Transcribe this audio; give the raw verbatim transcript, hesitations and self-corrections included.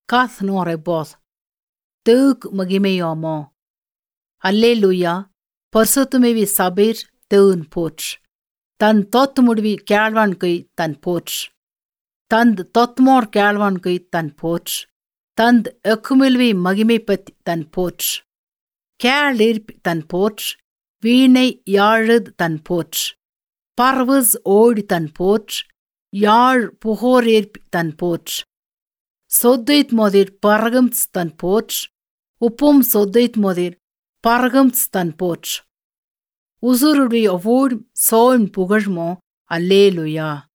Kath nore both. Teuk magimeyomo. Alleluia. பரிசுத்தமேவி சபைர் தேவன் போற்று. தன் தொத்துமுடிவி கேழ்வான்கை தன் போற்று. தந்த் தொத்மோர் கேழ்வான்கை தன் போற்று. தந்த் எக்குமில்வி மகிமை பத்தி தன் போற்று. கேளிர்பி தன் போற்று. வீணை யாழது தன் போற்று. பர்வஸ் ஓடி தன் போற்று. யாழ் புகோரேற்பி தன் போற்று. சொத்தைத் மோதிர் பரகம்ஸ் தன் போற்று. உப்பும் சொத்தைத் மோதிர் பரகம்ஸ் தன் போற்று. உசுருடைய ஒவ்வொரு சோன் புகழ்மோ அல்லேலுயா.